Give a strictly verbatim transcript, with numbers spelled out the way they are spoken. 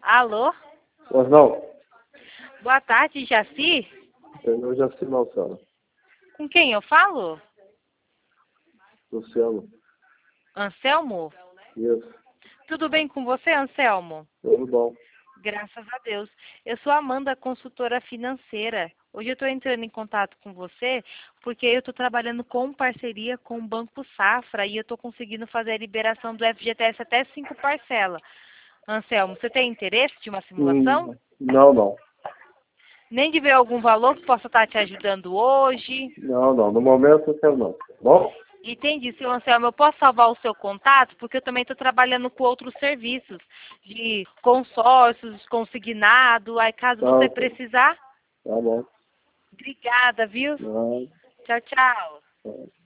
Alô? Pois não. Boa tarde, Jaci? Eu já sei não, senhora. Com quem eu falo? Luciano. Anselmo? Isso. Tudo bem com você, Anselmo? Tudo bom. Graças a Deus. Eu sou a Amanda, consultora financeira. Hoje eu estou entrando em contato com você porque eu estou trabalhando com parceria com o Banco Safra e eu estou conseguindo fazer a liberação do F G T S até cinco parcelas. Anselmo, você tem interesse de uma simulação? Hum, não, não. Nem de ver algum valor que possa estar te ajudando hoje? Não, não. No momento eu quero não. Tá bom? Entendi, seu Anselmo. Eu posso salvar o seu contato? Porque eu também estou trabalhando com outros serviços, de consórcios, consignado. Aí, caso Tá, você ok. precisar, Tá bom. obrigada, viu? Não, Tchau, tchau. tá.